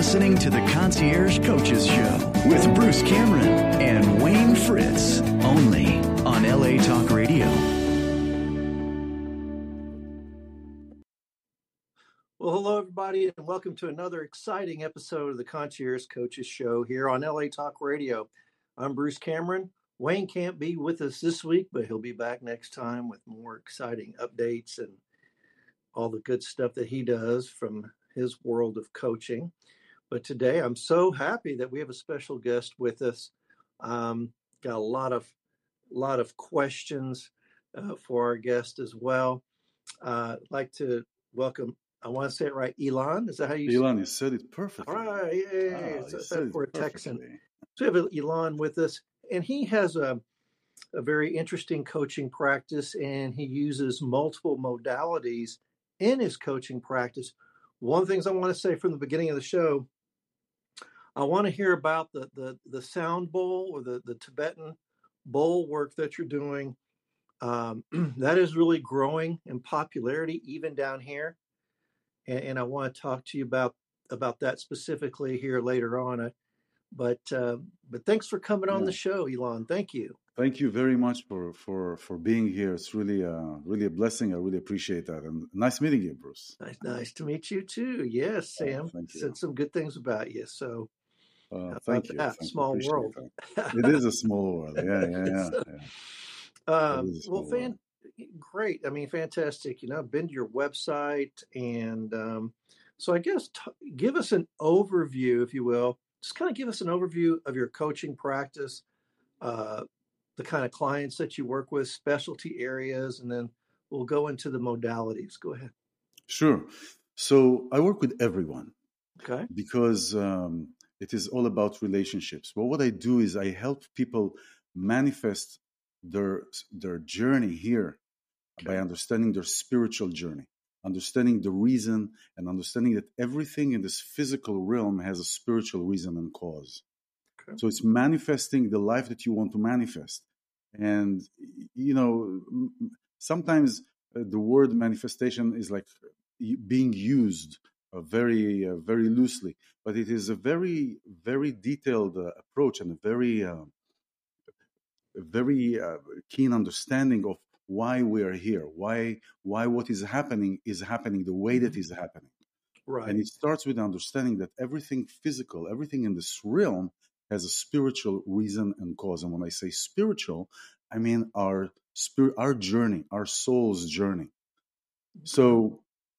listening to the Concierge Coaches Show with Bruce Cameron and Wayne Fritz, only on LA Talk Radio. Well, hello, everybody, and welcome to another exciting episode of the Concierge Coaches Show here on LA Talk Radio. I'm Bruce Cameron. Wayne can't be with us this week, but he'll be back next time with more exciting updates and all the good stuff that he does from his world of coaching. But today I'm so happy that we have a special guest with us. Got a lot of questions for our guest as well. I'd like to welcome, I want to say it right, Elon. Is that how you say it? Elon, you said it perfectly. All right, yeah. So for a Texan. Perfectly. So we have Elon with us, and he has a very interesting coaching practice, and he uses multiple modalities in his coaching practice. One of the things I want to say from the beginning of the show, I want to hear about the sound bowl or the Tibetan bowl work that you're doing. That is really growing in popularity even down here. And I want to talk to you about that specifically here later on. But thanks for coming on the show, Elon. Thank you. Thank you very much for being here. It's really a blessing. I really appreciate that. And nice meeting you, Bruce. Nice to meet you too. Yes, Sam. Said some good things about you. So thank you. Small world. It is a small world. Yeah. Well, great. I mean, fantastic. I've been to your website, and so I guess give us an overview, if you will. Just kind of give us an overview of your coaching practice, the kind of clients that you work with, specialty areas, and then we'll go into the modalities. Go ahead. Sure. So I work with everyone. Okay. Because it is all about relationships. But what I do is I help people manifest their journey here by understanding their spiritual journey, understanding the reason, and understanding that everything in this physical realm has a spiritual reason and cause. Okay. So it's manifesting the life that you want to manifest. And, sometimes the word manifestation is like being used very loosely, but it is a very, very detailed approach and a very keen understanding of why we are here, why what is happening the way that is happening. Right. And it starts with understanding that everything physical, everything in this realm has a spiritual reason and cause. And when I say spiritual, I mean our journey, our soul's journey. So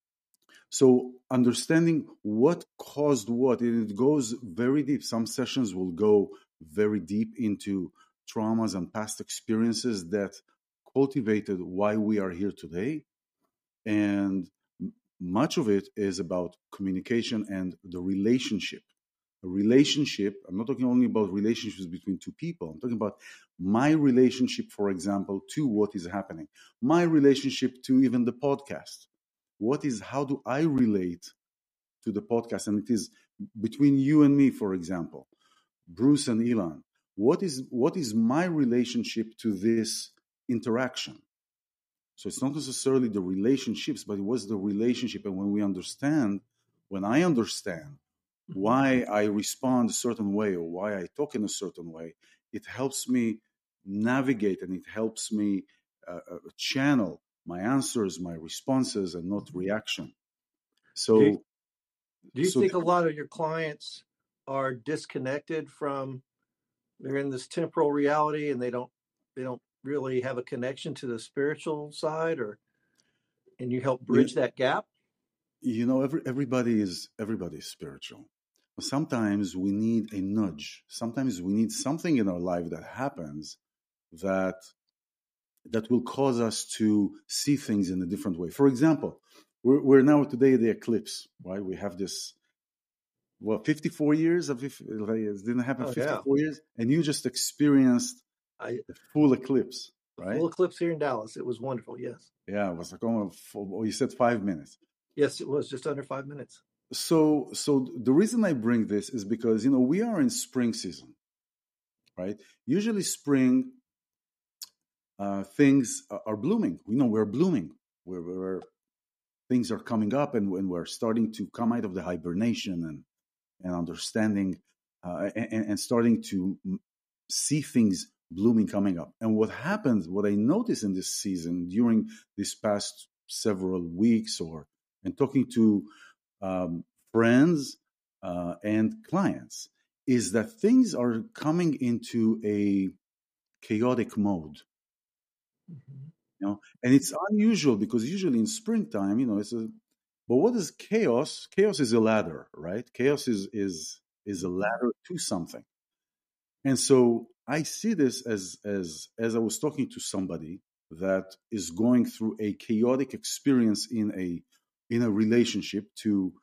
understanding what caused what, and it goes very deep. Some sessions will go very deep into traumas and past experiences that cultivated why we are here today. And much of it is about communication and the relationship. A relationship, I'm not talking only about relationships between two people. I'm talking about my relationship, for example, to what is happening. My relationship to even the podcast. How do I relate to the podcast? And it is between you and me, for example, Bruce and Elon. What is my relationship to this interaction? So it's not necessarily the relationships, but it was the relationship. And when I understand why I respond a certain way or why I talk in a certain way, it helps me navigate and it helps me channel my answers, my responses, and not reaction. So, do you think a lot of your clients are disconnected from? They're in this temporal reality, and they don't really have a connection to the spiritual side, and you help bridge that gap? Everybody is spiritual. Sometimes we need a nudge. Sometimes we need something in our life that happens that will cause us to see things in a different way. For example, we're now today the eclipse, right? We have this, 54 years of it didn't happen. 54 years, and you just experienced a full eclipse, right? Full eclipse here in Dallas. It was wonderful. Yes. Yeah, it was like you said 5 minutes. Yes, it was just under 5 minutes. So the reason I bring this is because we are in spring season, right? Usually spring. Things are blooming. We're blooming. We're things are coming up, and when we're starting to come out of the hibernation and understanding and starting to see things blooming coming up. And what I noticed in this season during this past several weeks and talking to friends and clients is that things are coming into a chaotic mode. And it's unusual because usually in springtime, but what is chaos? Chaos is a ladder, right? Chaos is a ladder to something. And so I see this as I was talking to somebody that is going through a chaotic experience in a relationship. To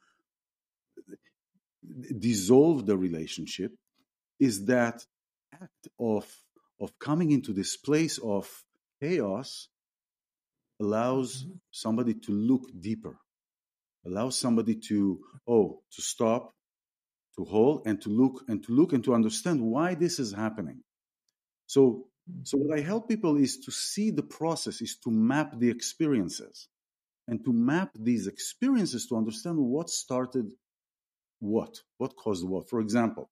dissolve the relationship is that act of coming into this place of chaos allows somebody to look deeper, allows somebody to stop, to hold, and to look and to understand why this is happening. So what I help people is to see the process, is to map the experiences, and to map these experiences to understand what started what caused what. For example,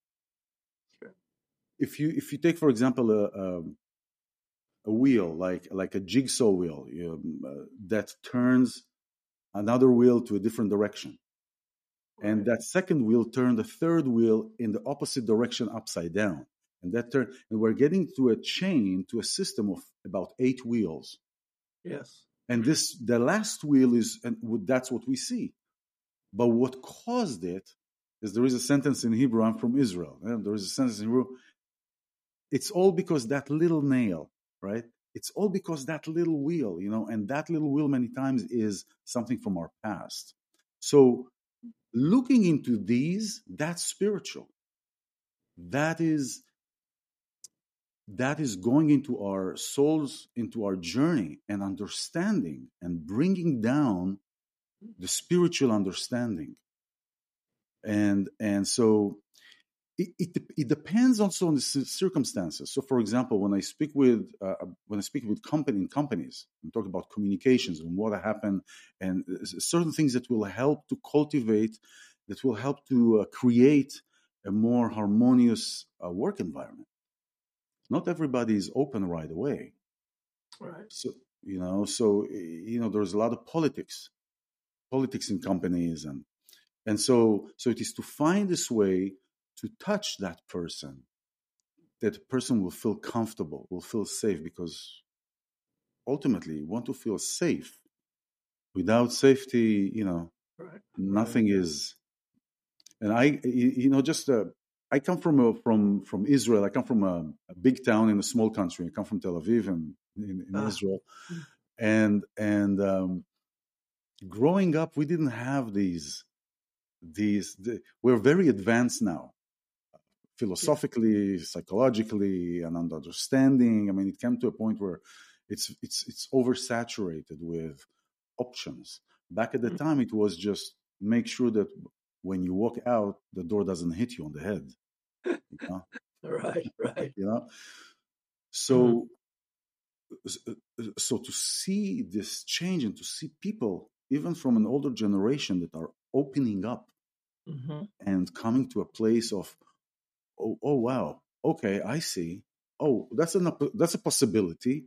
if you take, for example, a wheel, like a jigsaw wheel, that turns another wheel to a different direction. Right. And that second wheel turned the third wheel in the opposite direction upside down. And we're getting to a chain, to a system of about 8 wheels. Yes. And the last wheel that's what we see. But what caused it is, there is a sentence in Hebrew, I'm from Israel. There is a sentence in Hebrew, it's all because that little nail, right? It's all because that little wheel, and that little wheel many times is something from our past. So looking into these, that's spiritual. That is going into our souls, into our journey, and understanding and bringing down the spiritual understanding. And so it depends also on the circumstances. So, for example, when I speak with companies, I'm talking about communications and what happened, and certain things that will help to cultivate, that will help to create a more harmonious work environment. Not everybody is open right away. Right. So there's a lot of politics in companies, and so it is to find this way to touch that person, that the person will feel comfortable, will feel safe, because ultimately you want to feel safe. Without safety, right. Nothing is. And I come from Israel. I come from a big town in a small country. I come from Tel Aviv in Israel, and growing up, we didn't have these. We're very advanced now, philosophically, psychologically, and understanding. I mean, it came to a point where it's oversaturated with options. Back at the time, it was just make sure that when you walk out, the door doesn't hit you on the head. Right. So to see this change, and to see people, even from an older generation, that are opening up and coming to a place of, oh wow, okay, I see. Oh, that's a possibility.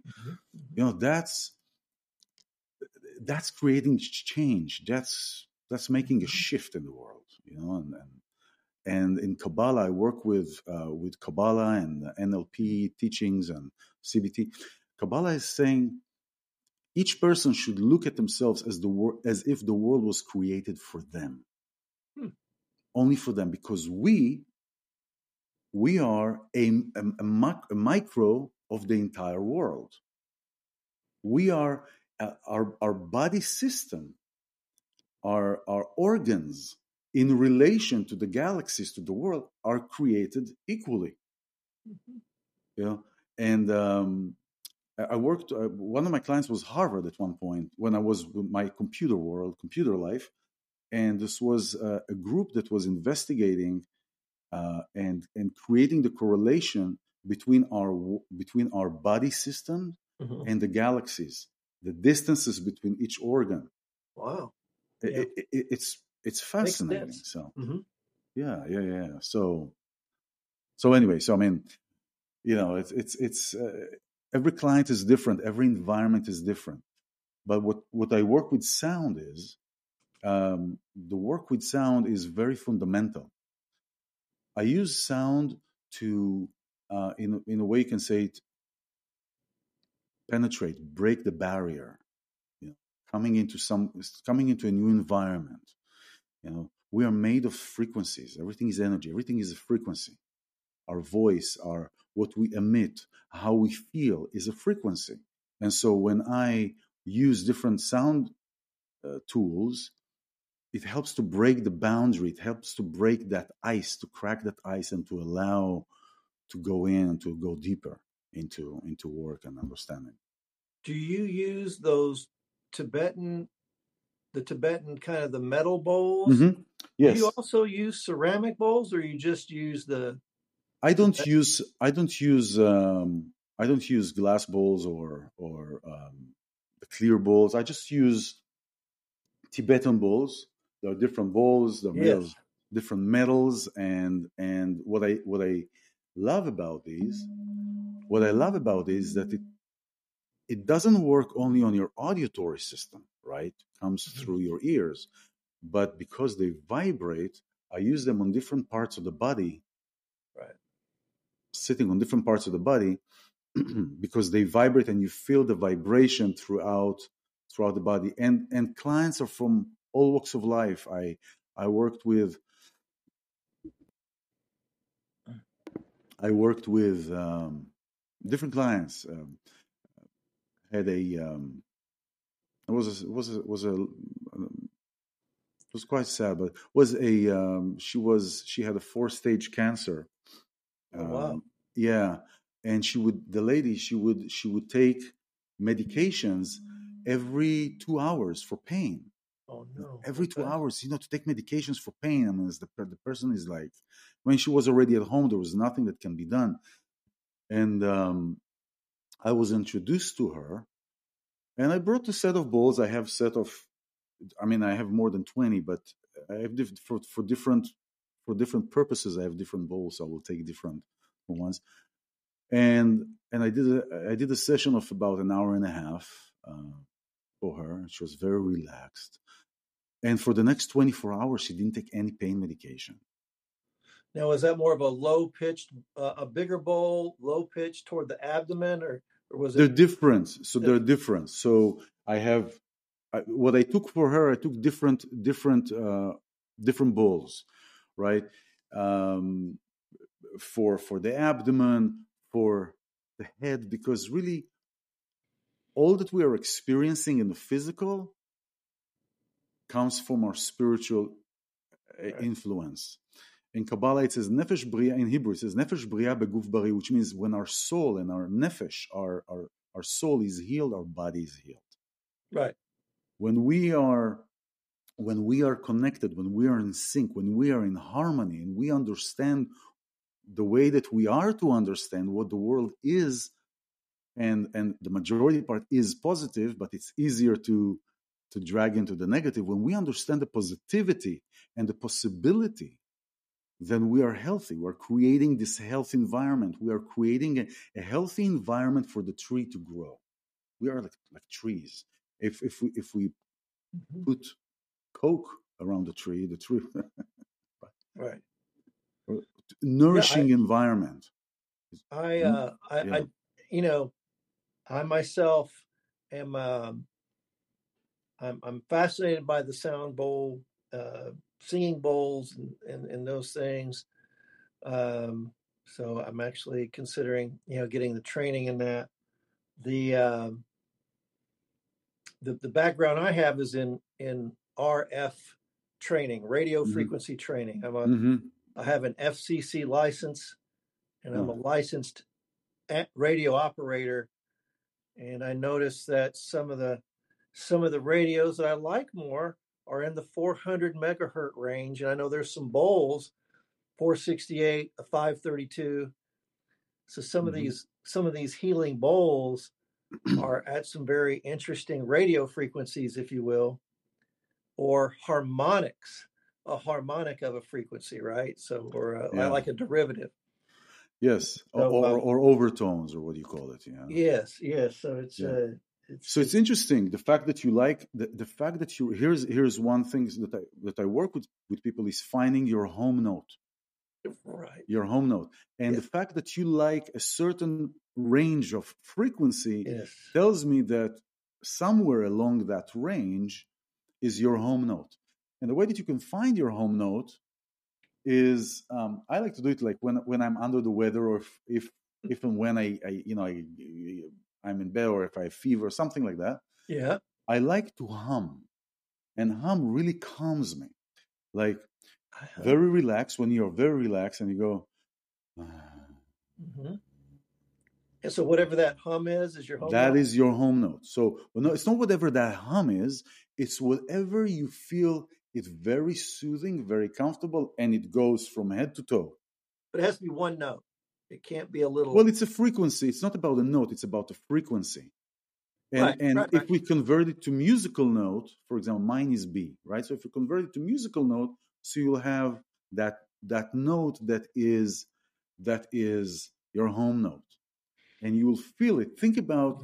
That's creating change. That's making a shift in the world. And in Kabbalah, I work with Kabbalah and NLP teachings and CBT. Kabbalah is saying each person should look at themselves as if the world was created for them, only for them, because we are a micro of the entire world. We are our body system, our organs in relation to the galaxies, to the world, are created equally. And I worked. One of my clients was Harvard at one point when I was with my computer life, and this was a group that was investigating and creating the correlation between our body system and the galaxies, the distances between each organ. Wow, it's fascinating. So Yeah. So anyway, I mean, it's every client is different, every environment is different. But what I work with sound is the work with sound is very fundamental. I use sound to, in a way, you can say it, penetrate, break the barrier. Coming into a new environment. We are made of frequencies. Everything is energy. Everything is a frequency. Our voice, what we emit, how we feel is a frequency. And so when I use different sound tools, it helps to break the boundary. It helps to break that ice, to crack that ice, and to allow to go in and to go deeper into work and understanding. Do you use those Tibetan kind of the metal bowls? Mm-hmm. Yes. Do you also use ceramic bowls, or you just use the? I don't use glass bowls or the clear bowls. I just use Tibetan bowls. There are different bowls. They're made of different metals, and what I love about these, is that it doesn't work only on your auditory system, right? It comes through your ears, but because they vibrate, I use them on different parts of the body. Right. Sitting on different parts of the body because they vibrate and you feel the vibration throughout the body. And clients are from all walks of life. I worked with different clients. Had a it was quite sad, but was she had a 4-stage cancer. Oh, wow. Yeah, and she would take medications every 2 hours for pain. Oh no! Every 2 hours, to take medications for pain. I mean, the person is like, when she was already at home, there was nothing that can be done. And I was introduced to her, and I brought a set of bowls. I have I have more than 20, but I have for different purposes. I have different bowls. So I will take different ones. And I did a session of about an hour and a half for her. She was very relaxed. And for the next 24 hours, she didn't take any pain medication. Now, is that more of a low-pitched, a bigger bowl, low-pitched toward the abdomen, or was it? They're different. So they're different. So I have what I took for her. I took different bowls, right? For the abdomen, for the head, because really all that we are experiencing in the physical comes from our spiritual influence. In Kabbalah, it says Nefesh Bria. In Hebrew, it says Nefesh Bria beguf bari, which means when our soul and our nefesh, our soul is healed, our body is healed. Right. When we are connected, when we are in sync, when we are in harmony, and we understand the way that we are to understand what the world is, and the majority part is positive, but it's easier to drag into the negative. When we understand the positivity and the possibility, then we are healthy. We're creating this health environment. We are creating a healthy environment for the tree to grow. We are like trees. If we put coke around the tree right. Nourishing environment. I myself am I'm fascinated by the sound bowl, singing bowls, and those things. So I'm actually considering getting the training in that. The background I have is in RF training, radio frequency training. I have an FCC license, and I'm a licensed radio operator. And I noticed that some of the radios that I like more are in the 400 megahertz range. And I know there's some bowls, 468, a 532. So some of these healing bowls are at some very interesting radio frequencies, if you will, or harmonics. a harmonic of a frequency, right? So, or Yeah. like a derivative. Yes. So, Or overtones, or what do you call it? Yeah. yes. So Yeah. So it's interesting the fact that you like the fact that you here's one thing that I work with people is finding your home note. right. Your home note. And the fact that you like a certain range of frequency tells me that somewhere along that range is your home note. And the way that you can find your home note is I like to do it like when I'm under the weather, or if and when I'm in bed, or if I have fever or something like that. Yeah. I like to hum, and hum really calms me. Like very relaxed, when you're very relaxed and you go. Mm-hmm. And so whatever that hum is your home note? That is your home note. So no, it's not whatever that hum is. It's whatever you feel. It's very soothing, very comfortable, and it goes from head to toe. But it has to be one note. It can't be a little. Well, it's a frequency. It's not about a note. It's about a frequency. And if we convert it to musical note, for example, mine is B, right? So if you convert it to musical note, so you'll have that note that is your home note, and you will feel it. Think about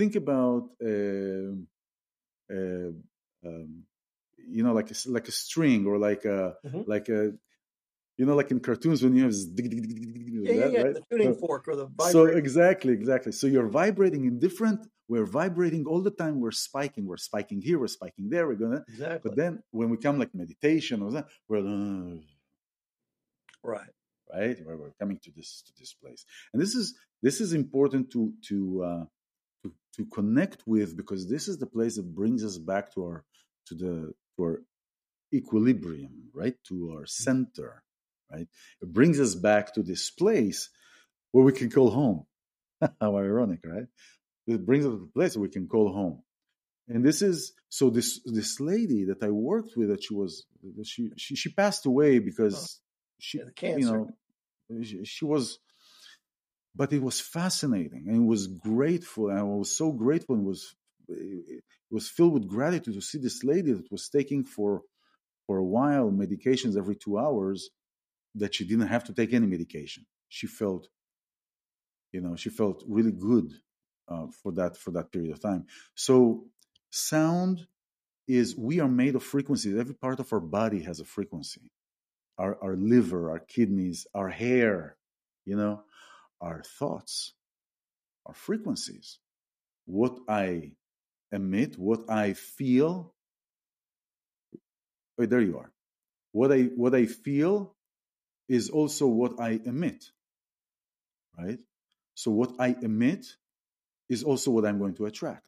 like a string, or like a like in cartoons when you have this right? The tuning fork or the vibrator. So exactly. So you're vibrating in different. We're vibrating all the time. We're spiking here. We're spiking there. We're gonna. Exactly. But then when we come like meditation or that, we're right. Where we're coming to this place, and this is important to connect with, because this is the place that brings us back to our equilibrium, right? To our center, right? It brings us back to this place where we can call home. How ironic, right? It brings us to the place where we can call home. And this is so. This lady that I worked with, that she passed away because cancer. She was. But it was fascinating, and it was grateful. And I was so grateful, and it was filled with gratitude to see this lady that was taking for a while medications every 2 hours, that she didn't have to take any medication. She felt really good for that period of time. So sound is, we are made of frequencies. Every part of our body has a frequency. Our liver, our kidneys, our hair, our thoughts, our frequencies. What I emit, what I feel. Oh, there you are. What I feel is also what I emit, right? So what I emit is also what I'm going to attract.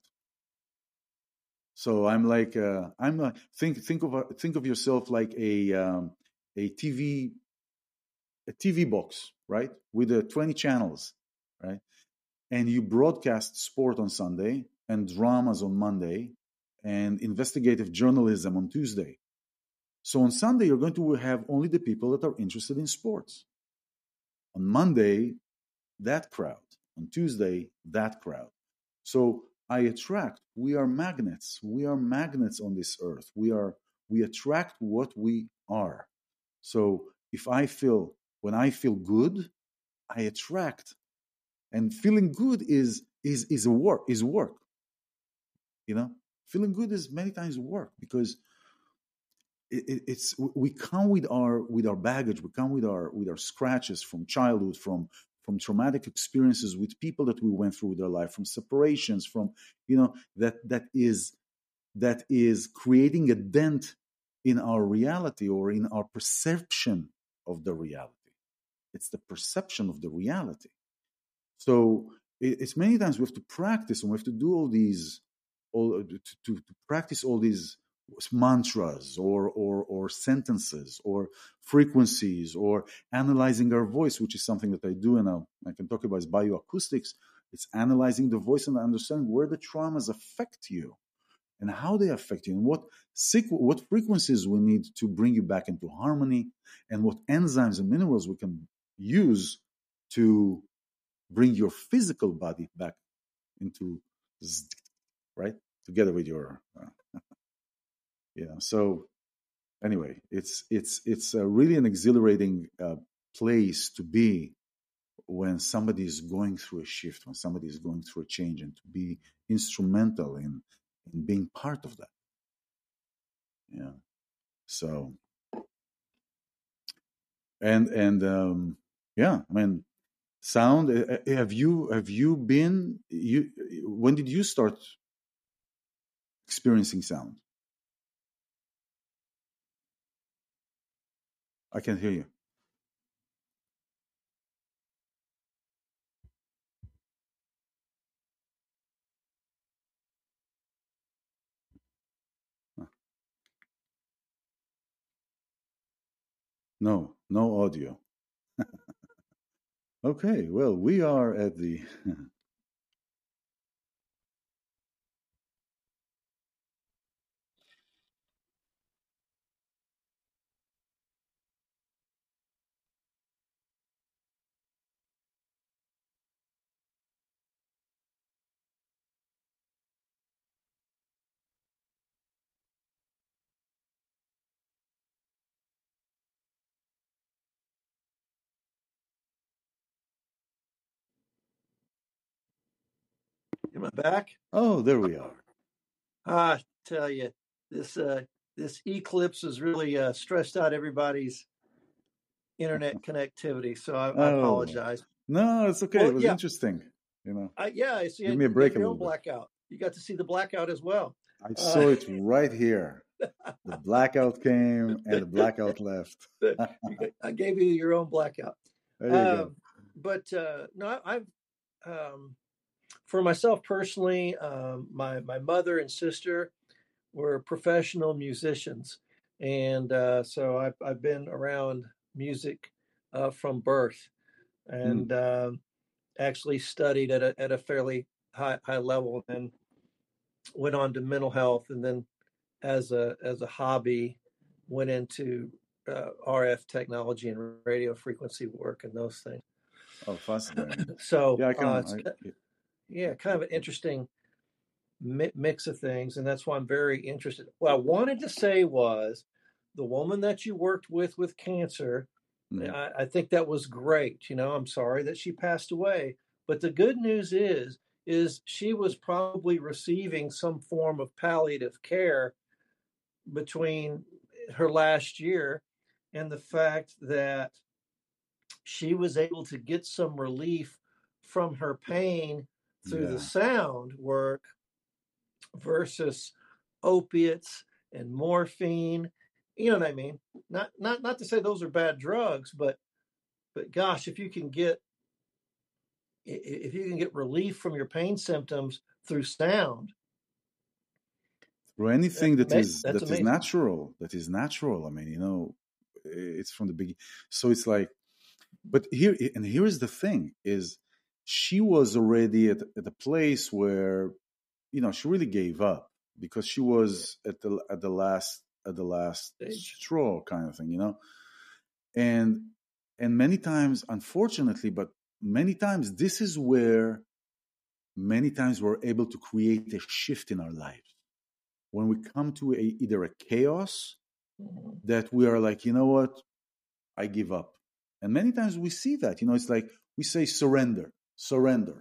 So I'm like think of yourself like a TV box, right? With 20 channels, right? And you broadcast sport on Sunday, and dramas on Monday, and investigative journalism on Tuesday. So on Sunday, you're going to have only the people that are interested in sports. On Monday, that crowd. On Tuesday, that crowd. So I attract. We are magnets. We are magnets on this earth. We attract what we are. So when I feel good, I attract. And feeling good is work. Feeling good is many times work, because we come with our baggage. We come with our scratches from childhood, from traumatic experiences with people that we went through with our life, from separations, from that is creating a dent in our reality, or in our perception of the reality. It's the perception of the reality. So it's many times we have to practice, and we have to do to practice all these mantras or sentences or frequencies, or analyzing our voice, which is something that I do, and I can talk about, is bioacoustics. It's analyzing the voice and understanding where the traumas affect you and how they affect you, and what frequencies we need to bring you back into harmony, and what enzymes and minerals we can use to bring your physical body back into right together with your so anyway, it's really an exhilarating place to be when somebody is going through a shift, when somebody is going through a change, and to be instrumental in being part of that. Yeah. So, and yeah, I mean, sound. Have you been? When did you start experiencing sound? I can't hear you. No audio. Okay, well, we are at the Am I back? oh, there we are. I tell you, this eclipse has really stressed out everybody's internet connectivity. So I Oh, apologize. no, it's okay. Well, It was yeah, interesting. You know, I see. give me a You break got a your little own bit. blackout. You got to see the blackout as well. I saw it right here. The blackout came and the blackout left. I gave you your own blackout. There you go. But no, I've for myself personally, my mother and sister were professional musicians, and so I've been around music from birth, and actually studied at a fairly high level, and went on to mental health, and then as a hobby went into RF technology and radio frequency work and those things. Oh, fascinating. So Yeah, it's kind of an interesting mix of things, and that's why I'm very interested. What I wanted to say was, the woman that you worked with cancer, I think that was great. You know, I'm sorry that she passed away, but the good news is she was probably receiving some form of palliative care between her last year and the fact that she was able to get some relief from her pain through the sound work versus opiates and morphine. You know what I mean? Not to say those are bad drugs, but gosh, if you can get relief from your pain symptoms through sound, or anything that is amazing. natural, I mean, you know, it's from the beginning. So it's like, but here is the thing: is she was already at a place where, you know, she really gave up because she was at the last straw kind of thing, you know, and many times, unfortunately, but many times this is where many times we're able to create a shift in our lives when we come to either a chaos that we are like, you know what, I give up. And many times we see that, you know, it's like we say surrender to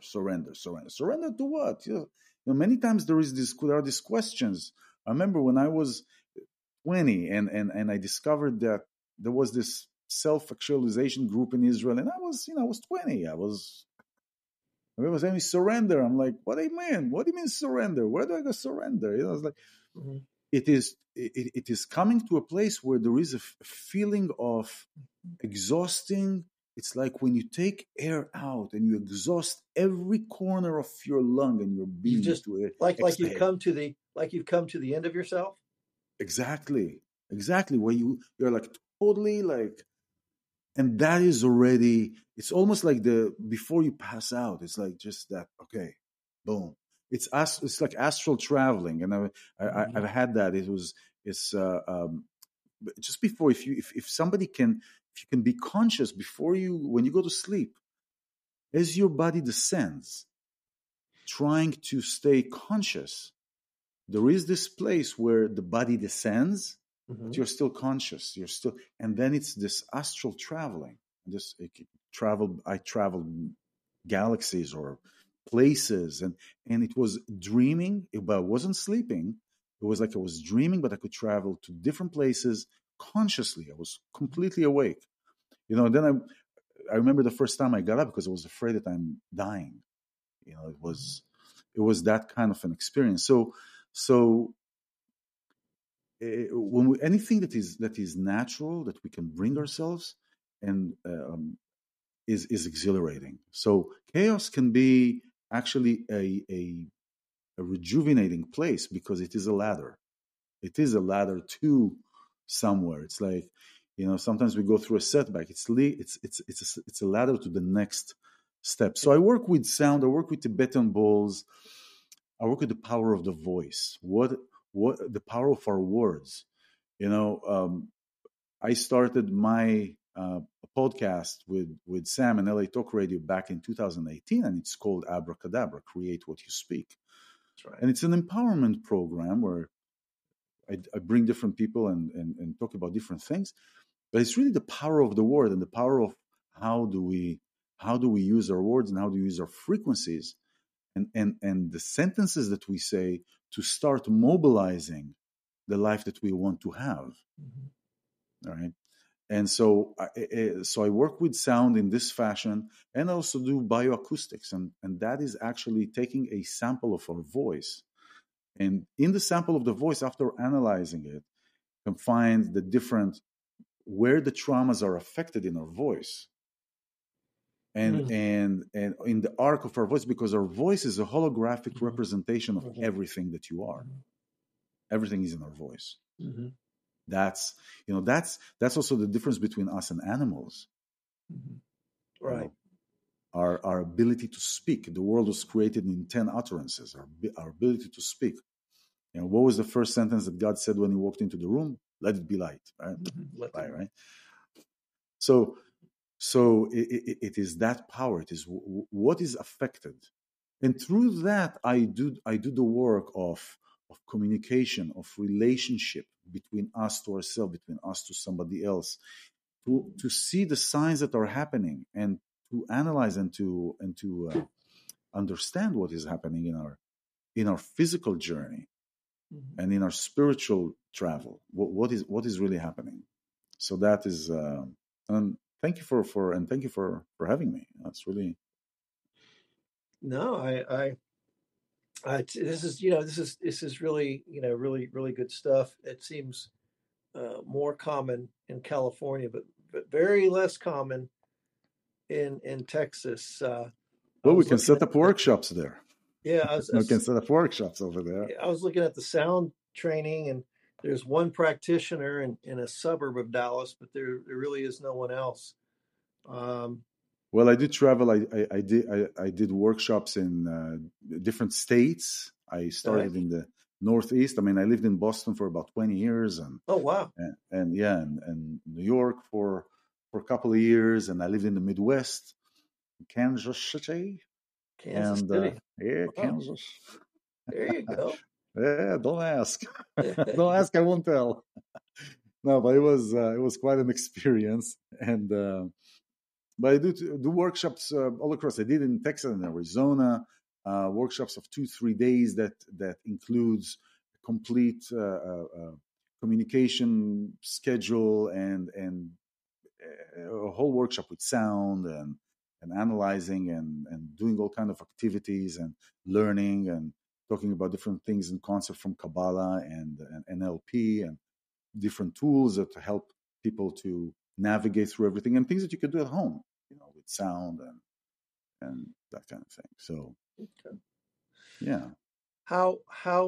what? You know, many times there are these questions. I remember when I was 20 and I discovered that there was this self-actualization group in Israel, and I was 20. I was saying surrender. I'm like, what do you mean? What do you mean surrender? Where do I go surrender? You know, it's like it is coming to a place where there is a feeling of exhausting. It's like when you take air out and you exhaust every corner of your lung and your being. You just like you've come to the end of yourself. Exactly. Where you're like totally like, and that is already. It's almost like before you pass out. It's like just that. Okay, boom. It's like astral traveling, and I've had that. It's just before, if somebody can, if you can be conscious before when you go to sleep, as your body descends, trying to stay conscious, there is this place where the body descends but you're still conscious. You're still, and then it's this astral traveling. I traveled galaxies or places, and it was dreaming, but I wasn't sleeping. It was like I was dreaming, but I could travel to different places consciously. I was completely awake. And then I remember the first time I got up because I was afraid that I'm dying. It was that kind of an experience. So when anything that is natural, that we can bring ourselves, and is exhilarating. So chaos can be actually a rejuvenating place, because it is a ladder. It is a ladder to somewhere. It's like, sometimes we go through a setback. It's a ladder to the next step. So I work with sound. I work with Tibetan bowls. I work with the power of the voice. What the power of our words. I started my podcast with Sam and LA Talk Radio back in 2018, and it's called Abracadabra, Create What You Speak. That's right. And it's an empowerment program where I bring different people and talk about different things. But it's really the power of the word, and the power of how do we use our words, and how do we use our frequencies and the sentences that we say to start mobilizing the life that we want to have. All right. And so I work with sound in this fashion, and also do bioacoustics. And that is actually taking a sample of our voice. And in the sample of the voice, after analyzing it, can find the different, where the traumas are affected in our voice. And in the arc of our voice, because our voice is a holographic representation of everything that you are. Everything is in our voice. That's also the difference between us and animals. Right. Our ability to speak. The world was created in 10 utterances. Our ability to speak. What was the first sentence that God said when He walked into the room? Let it be light. Right. Right. So it is that power. It is what is affected, and through that I do the work of communication, of relationship between us to ourselves, between us to somebody else, to see the signs that are happening, and to analyze and to understand what is happening in our physical journey and in our spiritual travel. What is really happening? So that is. And thank you for having me. That's really. No, this is really, really good stuff. It seems more common in California, but very less common in Texas. Well, we can set up workshops there. Yeah, we can set up workshops over there. I was looking at the sound training, and there's one practitioner in a suburb of Dallas, but there really is no one else. Well, I did travel. I did workshops in different states. I started in the Northeast. I mean, I lived in Boston for about 20 years, and oh wow, and New York for a couple of years, and I lived in the Midwest, Kansas City. Kansas City. Kansas. There you go. Yeah, don't ask. Don't ask. I won't tell. No, but it was quite an experience, and but I do workshops all across. I did in Texas and Arizona, workshops of 2-3 days that includes a complete communication schedule and a whole workshop with sound and analyzing and doing all kind of activities and learning and talking about different things and concepts from Kabbalah and NLP and different tools that help people to navigate through everything, and things that you could do at home, with sound and that kind of thing. So, yeah. How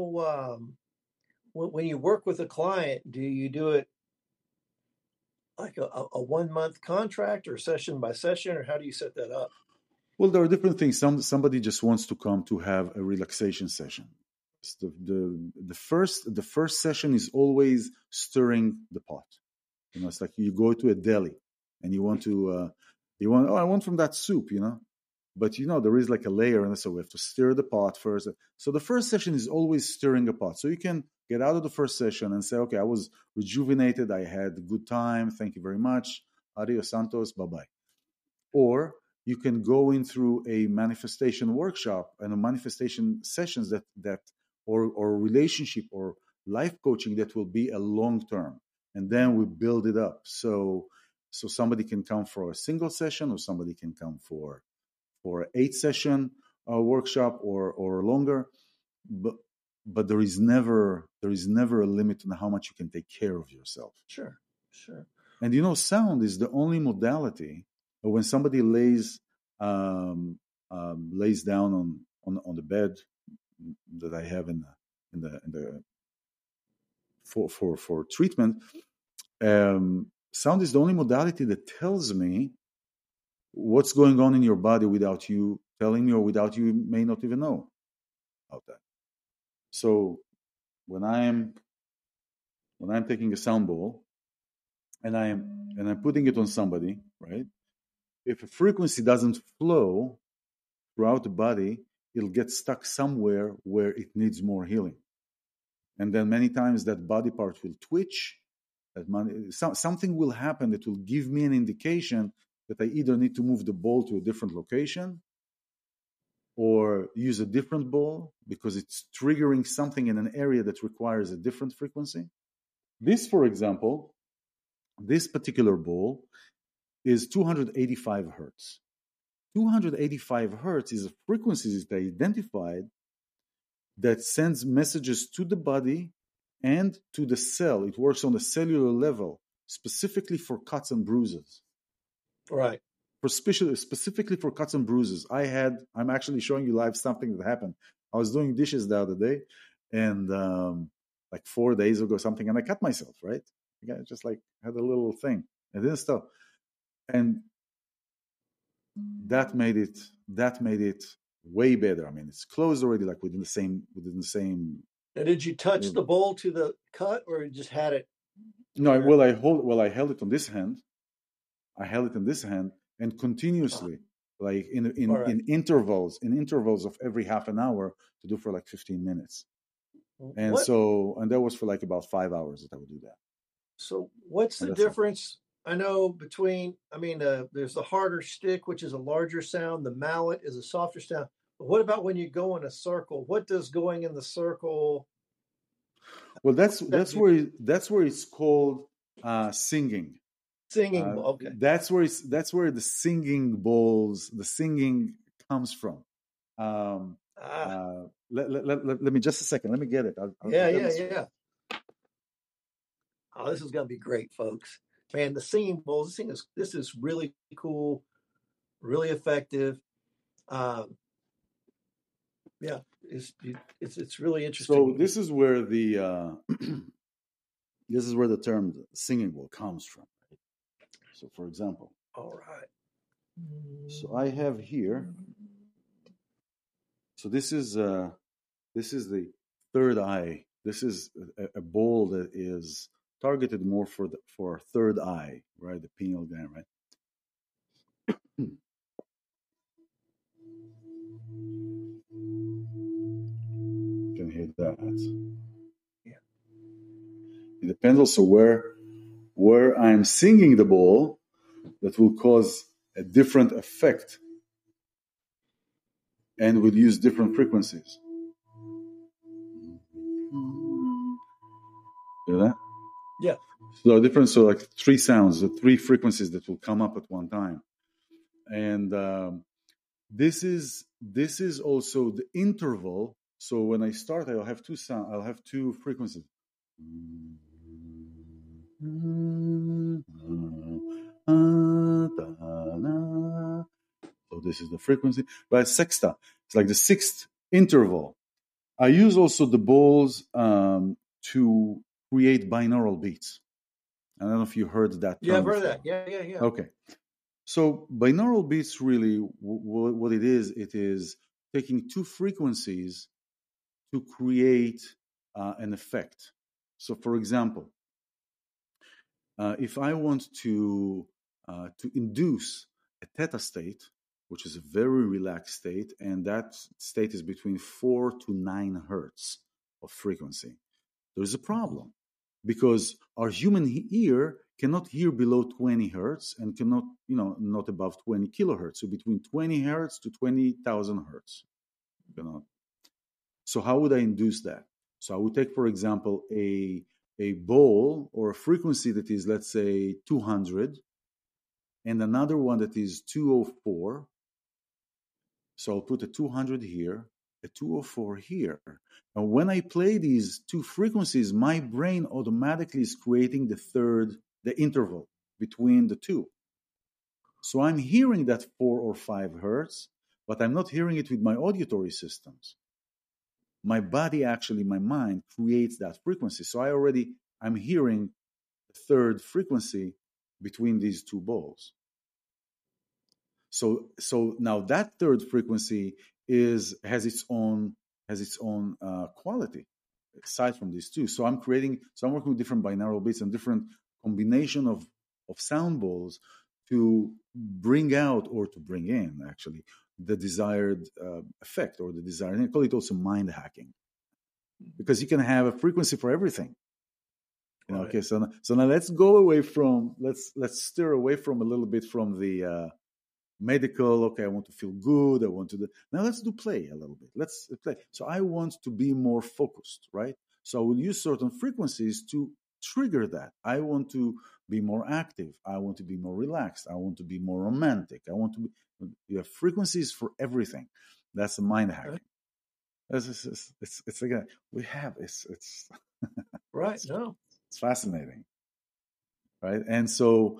when you work with a client, do you do it like a 1 month contract or session by session, or how do you set that up? Well, there are different things. Somebody just wants to come to have a relaxation session. The first session is always stirring the pot. It's like you go to a deli and you want I want from that soup, But there is like a layer, and so we have to stir the pot first. So the first session is always stirring a pot. So you can get out of the first session and say, okay, I was rejuvenated, I had a good time, thank you very much, adios santos, bye-bye. Or you can go in through a manifestation workshop and a manifestation sessions that or relationship or life coaching that will be a long term, and then we build it up. So somebody can come for a single session, or somebody can come for 8-session workshop or longer, but there is never a limit on how much you can take care of yourself. Sure. And sound is the only modality when somebody lays down on the bed that I have in the for treatment. Sound is the only modality that tells me what's going on in your body without you telling me, or without you may not even know about that. So when I'm taking a sound bowl and I'm putting it on somebody, right? If a frequency doesn't flow throughout the body, it'll get stuck somewhere where it needs more healing. And then many times that body part will twitch. Something will happen that will give me an indication that I either need to move the ball to a different location or use a different ball because it's triggering something in an area that requires a different frequency. This, for example, this particular ball is 285 hertz. 285 hertz is a frequency that I identified that sends messages to the body and to the cell. It works on the cellular level, specifically for cuts and bruises. Right. Specifically for cuts and bruises. I'm actually showing you live something that happened. I was doing dishes the other day, and like 4 days ago something, and I cut myself, right? I just like had a little thing. And then stuff. And that made it way better. I mean, it's closed already, like within the same. Now, did you touch the bowl to the cut, or you just had it? No, I held it on this hand. I held it in this hand and continuously, like in intervals of every half an hour, to do for like 15 minutes. And that was for like about 5 hours that I would do that. So what's the difference? I know there's the harder stick, which is a larger sound. The mallet is a softer sound. But what about when you go in a circle? What does going in the circle? Well, that's where it's called singing. Singing, okay. That's where the singing comes from. Let me just a second. Let me get it. Yeah. Oh, this is going to be great, folks. Man, the singing bowls. This is really cool, really effective. Yeah, it's really interesting. So this is where the term singing bowl comes from. Right? So, for example, all right. So I have here. So this is the third eye. This is a bowl that is targeted more for third eye, right? The pineal gland, right? You can hear that. Yeah. It depends also where I'm singing the bowl, that will cause a different effect, and will use different frequencies. Hear that? Yeah. So different. So like 3 sounds, the 3 frequencies that will come up at one time, and this is also the interval. So when I start, I'll have 2 sound. I'll have 2 frequencies. So this is the frequency, but sexta. It's like the 6th interval. I use also the bowls to create binaural beats. I don't know if you heard that. Yeah, I've heard that. Yeah. Okay. So binaural beats, really, what it is taking 2 frequencies to create an effect. So, for example, if I want to induce a theta state, which is a very relaxed state, and that state is between 4 to 9 hertz of frequency. There's a problem because our human ear cannot hear below 20 hertz and cannot, not above 20 kilohertz. So between 20 hertz to 20,000 hertz. So how would I induce that? So I would take, for example, a bowl or a frequency that is, let's say, 200, and another one that is 204. So I'll put a 200 here, a 204 here. And when I play these two frequencies, my brain automatically is creating the interval between the two. So I'm hearing that 4 or 5 hertz, but I'm not hearing it with my auditory systems. My body, actually, my mind creates that frequency. So I'm hearing the third frequency between these two bowls. So now that third frequency has its own quality aside from these two. So I'm working with different binaural beats and different combination of sound bowls to bring out or to bring in actually the desired effect or the desired. I call it also mind hacking, because you can have a frequency for everything. Right. Okay, so now let's go away from let's steer away from a little bit from the medical. Okay, I want to feel good. I want to do. Now let's do play a little bit. Let's play. So I want to be more focused, right? So I will use certain frequencies to trigger that. I want to be more active. I want to be more relaxed. I want to be more romantic. You have frequencies for everything. That's the mind hacking. It's like we have it's right. No, it's fascinating, right? So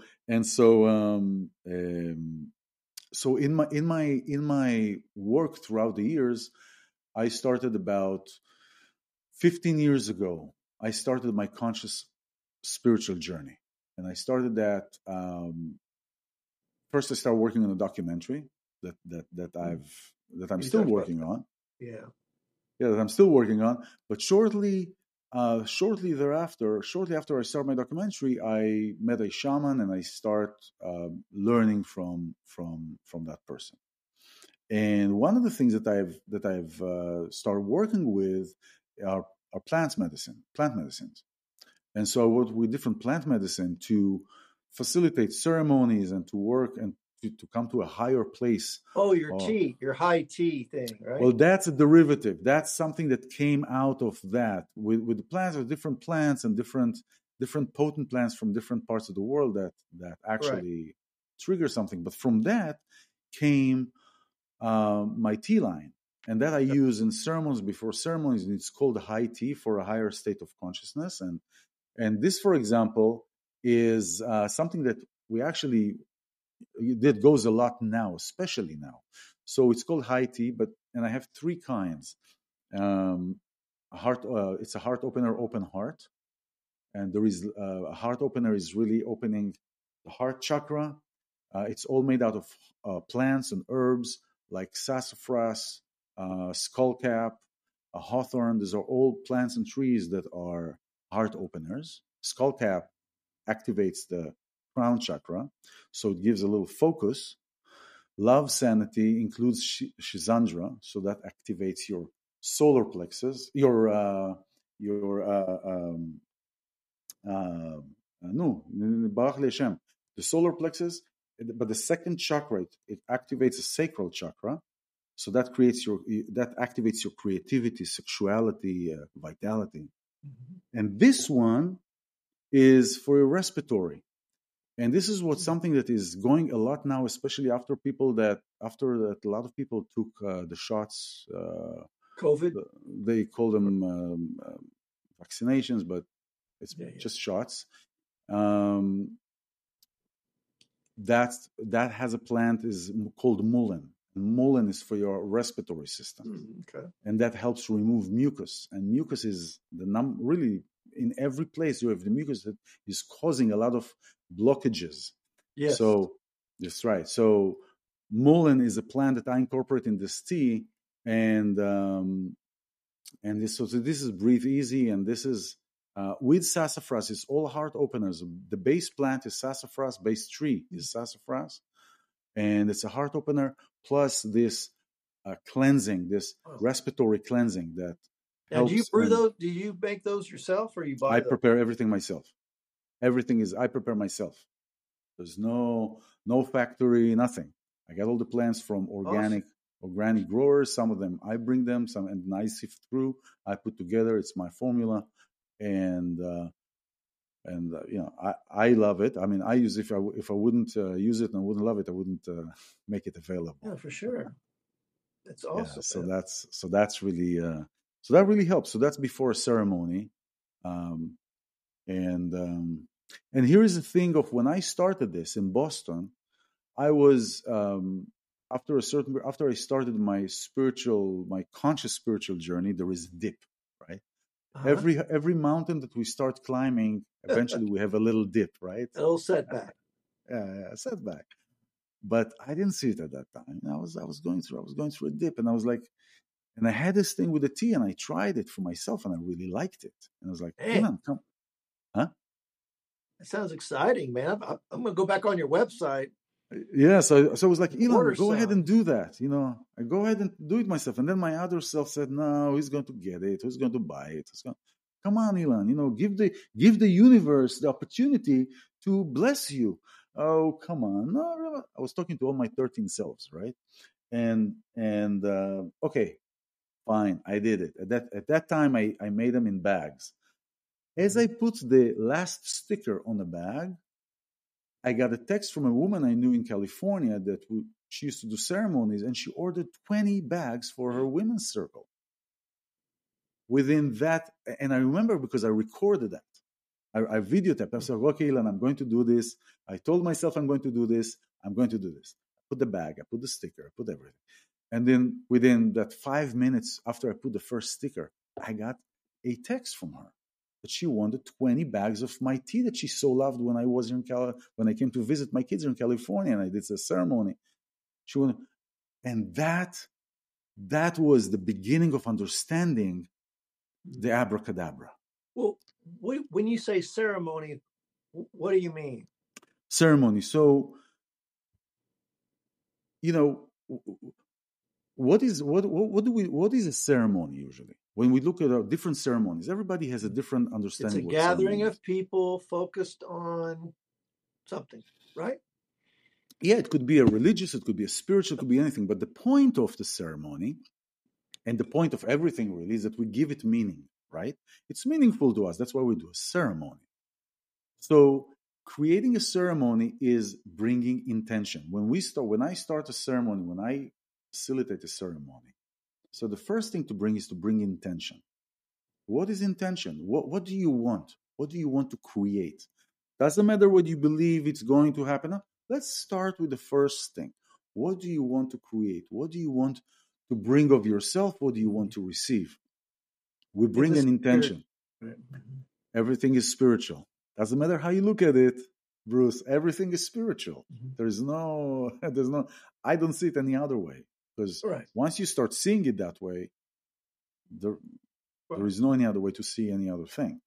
in my work throughout the years, I started about 15 years ago. I started my conscious spiritual journey, and I started that. First, I started working on a documentary that I'm still working on. Yeah, that I'm still working on. But shortly after I start my documentary, I met a shaman and I start learning from that person. And one of the things that I've started working with are plant medicines. And so I work with different plant medicine to facilitate ceremonies and to work and to come to a higher place. Oh, your high tea thing, right? Well, that's a derivative. That's something that came out of that. With the plants, there are different plants and different potent plants from different parts of the world that actually trigger something. But from that came my tea line. And that I use in ceremonies, before ceremonies, and it's called high tea for a higher state of consciousness. And this, for example, is something that we actually that goes a lot now, especially now. So it's called high tea, and I have 3 kinds. It's a heart opener, open heart, and there is a heart opener is really opening the heart chakra. It's all made out of plants and herbs like sassafras, skullcap, hawthorn. These are all plants and trees that are heart openers. Skullcap activates the crown chakra, so it gives a little focus. Love sanity includes Shisandra, so that activates your solar plexus, the solar plexus. But the second chakra, it activates the sacral chakra, so that activates your creativity, sexuality, vitality. Mm-hmm. And this one is for your respiratory. And this is something that is going a lot now, especially after a lot of people took the shots. COVID. They call them vaccinations, but it's just shots. That has a plant is called mullein. Mullein is for your respiratory system, okay. And that helps remove mucus. And mucus is really in every place you have the mucus that is causing a lot of blockages. Yes. So that's right. So mullein is a plant that I incorporate in this tea, and this is breathe easy, and this is with sassafras. It's all heart openers. The base plant is sassafras. Base tree is sassafras, and it's a heart opener plus this cleansing, this respiratory cleansing that now, helps. Do you brew those? Do you make those yourself, or you buy? I prepare everything myself. I prepare myself. There's no factory, nothing. I get all the plants from organic growers. Some of them I bring them, some and I sift through. I put together. It's my formula, and I love it. I mean, I use if I wouldn't use it and wouldn't love it, I wouldn't make it available. Yeah, for sure. That's awesome. Yeah, so that's really so that really helps. So that's before a ceremony, and here is the thing of when I started this in Boston, I was after I started my conscious spiritual journey, there is a dip, right? Every mountain that we start climbing, eventually we have a little dip, right? A little setback. Yeah, setback. But I didn't see it at that time. I was going through a dip, and I was like, and I had this thing with the tea, and I tried it for myself, and I really liked it. And I was like, hey, come, huh? That sounds exciting, man. I'm going to go back on your website. Yeah, so I was like, Elon, go ahead and do that. I go ahead and do it myself. And then my other self said, no, he's going to get it. Who's going to buy it? Come on, Elon, give the universe the opportunity to bless you. Oh, come on. No, I was talking to all my 13 selves, right? And okay, fine, I did it. At that time, I made them in bags. As I put the last sticker on the bag, I got a text from a woman I knew in California that she used to do ceremonies, and she ordered 20 bags for her women's circle. Within that, and I remember because I recorded that. I videotaped. I said, okay, Ilan, I'm going to do this. I told myself I'm going to do this. I'm going to do this. I put the bag, I put the sticker, I put everything. And then within that 5 minutes after I put the first sticker, I got a text from her that she wanted 20 bags of my tea that she so loved when I was when I came to visit my kids in California and I did the ceremony. She wanted, and that was the beginning of understanding the abracadabra. Well, when you say ceremony, what do you mean? Ceremony. So, what is a ceremony usually? When we look at different ceremonies, everybody has a different understanding. It's a gathering of people focused on something, right? Yeah, it could be a religious, it could be a spiritual, it could be anything. But the point of the ceremony and the point of everything really is that we give it meaning, right? It's meaningful to us. That's why we do a ceremony. So creating a ceremony is bringing intention. When I start a ceremony, when I facilitate a ceremony, so the first thing to bring is to bring intention. What is intention? What do you want? What do you want to create? Doesn't matter what you believe it's going to happen. No, let's start with the first thing. What do you want to create? What do you want to bring of yourself? What do you want to receive? We bring an intention. Everything is spiritual. Doesn't matter how you look at it, Bruce. Everything is spiritual. There's no. I don't see it any other way. Because once you start seeing it that way, there is no any other way to see any other thing.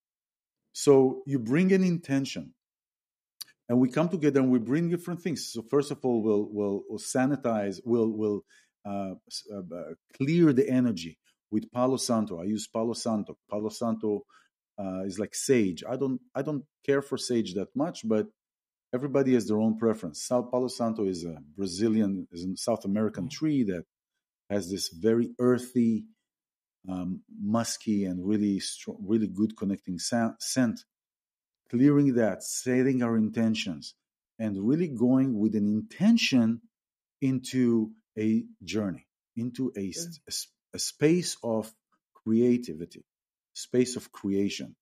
So you bring an intention, and we come together and we bring different things. So first of all, we'll sanitize, we'll clear the energy with Palo Santo. I use Palo Santo. Palo Santo is like sage. I don't care for sage that much, but everybody has their own preference. Palo Santo is a South American tree that has this very earthy, musky, and really strong, really good connecting scent. Clearing that, setting our intentions, and really going with an intention into a journey, into a space of creativity, space of creation.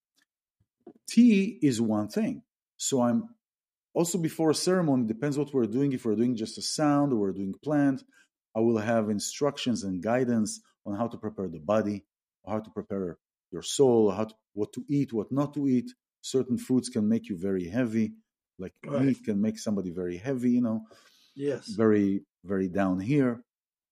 Tea is one thing. So I'm also, before a ceremony, depends what we're doing. If we're doing just a sound or we're doing plant, I will have instructions and guidance on how to prepare the body, how to prepare your soul, what to eat, what not to eat. Certain foods can make you very heavy, like meat can make somebody very heavy, Yes. Very, very down here.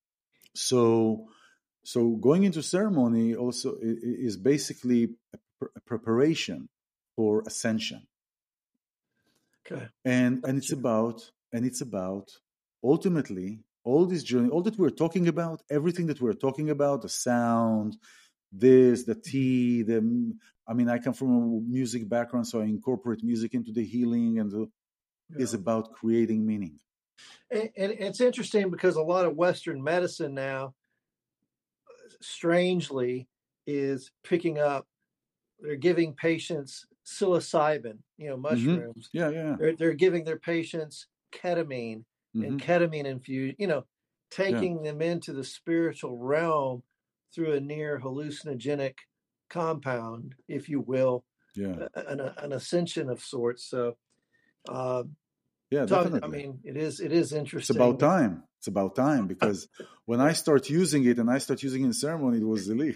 So going into ceremony also is basically a preparation for ascension. Okay. And it's about ultimately, all this journey, all that we're talking about, everything that we're talking about, the sound, this, the tea, I come from a music background, so I incorporate music into the healing is about creating meaning. And it's interesting because a lot of Western medicine now, strangely, is picking up. They're giving patients psilocybin, mushrooms. Yeah. They're giving their patients ketamine and ketamine infused, taking them into the spiritual realm through a near hallucinogenic compound, if you will, an ascension of sorts. So, definitely. it is interesting. It's about time because when I start using it in ceremony, it was elite.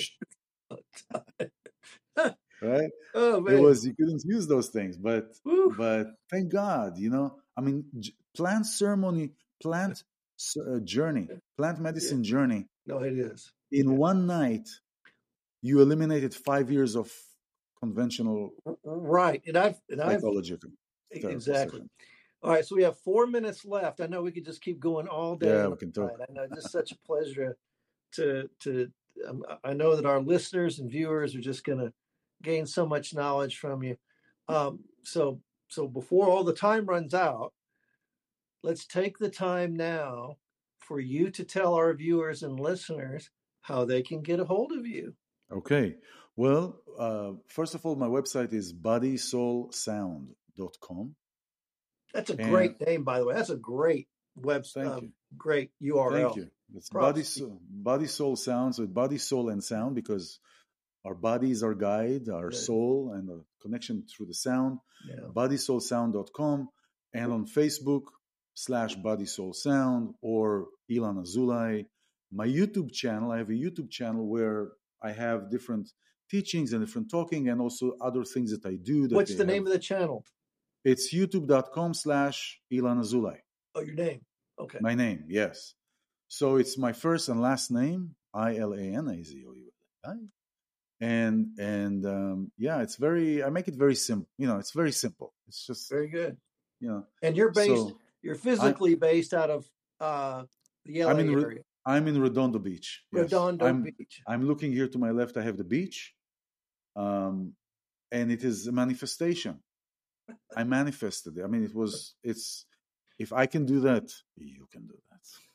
Right? Oh, man. It was, you couldn't use those things, but thank God, plant ceremony, plant journey, plant medicine journey. No, it is. In one night, you eliminated 5 years of conventional right, and psychological exactly. Session. All right, so we have 4 minutes left. I know we could just keep going all day. Yeah, we can talk. I know, just such a pleasure to. I know that our listeners and viewers are just going to gain so much knowledge from you. So before all the time runs out, let's take the time now for you to tell our viewers and listeners how they can get a hold of you. Okay. Well, first of all, my website is bodysoulsound.com. That's a great name, by the way. That's a great website. Thank you. Great URL. Thank you. It's body soul sound. So body, soul, and sound, because our body is our guide, our soul, and the connection through the sound. Yeah. bodysoulsound.com, and on Facebook /bodysoulsound or Ilan Azoulay. My YouTube channel, I have a YouTube channel where I have different teachings and different talking and also other things that I do. What's the name of the channel? It's youtube.com /Ilan Azoulay. Oh, your name. Okay. My name, yes. So it's my first and last name, ILANAZOULAY. And it's I make it very simple. It's very simple. It's just very good. And you're physically based out of the LA area. I'm in Redondo Beach. Yes. Beach. I'm looking here to my left. I have the beach. And it is a manifestation. I manifested it. If I can do that, you can do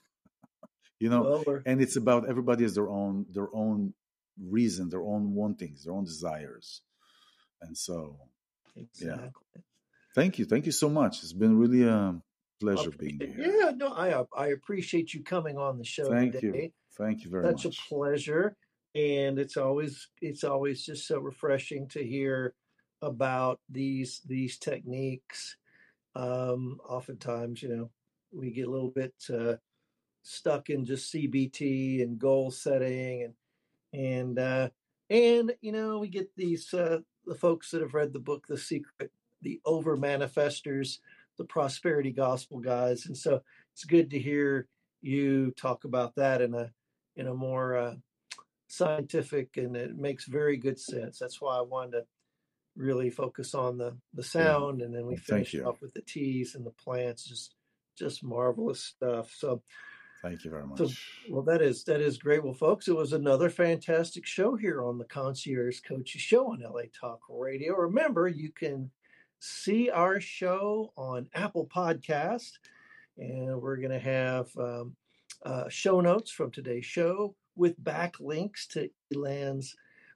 that. And it's about everybody has their own reason, their own wantings, their own desires. And so, exactly. Yeah. Thank you so much. It's been really a pleasure being here. Yeah, no, I appreciate you coming on the show today. Thank you very much. Such a pleasure. And it's always just so refreshing to hear about these techniques. Oftentimes, we get a little bit stuck in just CBT and goal setting, and we get these the folks that have read the book The Secret, the over manifestors, the prosperity gospel guys, and so it's good to hear you talk about that in a more scientific, and it makes very good sense. That's why I wanted to really focus on the sound, and then we finish off with the teas and the plants. Just marvelous stuff. So thank you very much. That is great. Well, folks, it was another fantastic show here on the Concierge Coaches Show on LA Talk Radio. Remember, you can see our show on Apple Podcast, and we're going to have show notes from today's show with backlinks to Ilan's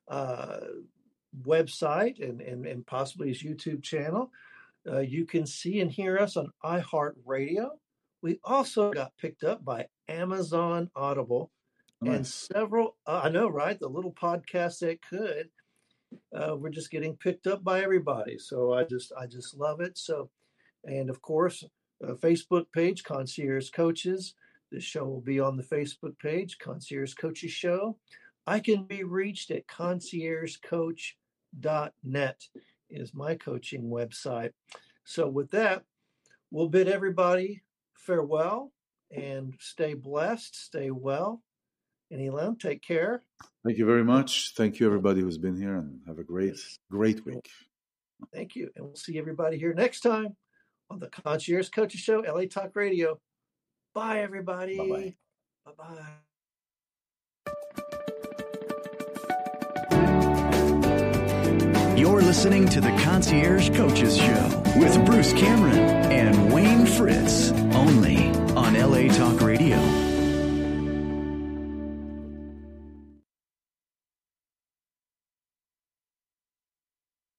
website and possibly his YouTube channel. You can see and hear us on iHeartRadio. We also got picked up by Amazon Audible and several, I know, right? The little podcast that could. We're just getting picked up by everybody. So I just love it. So, and of course, Facebook page, Concierge Coaches. This show will be on the Facebook page, Concierge Coaches Show. I can be reached at conciergecoach.net is my coaching website. So with that, we'll bid everybody farewell and stay blessed, stay well. And Ilan, take care. Thank you very much. Thank you, everybody who's been here, and have a great week. Thank you. And we'll see everybody here next time on the Concierge Coaches Show, LA Talk Radio. Bye, everybody. Bye-bye. Bye-bye. You're listening to the Concierge Coaches Show with Bruce Cameron and Wayne Fritz, only on LA Talk Radio.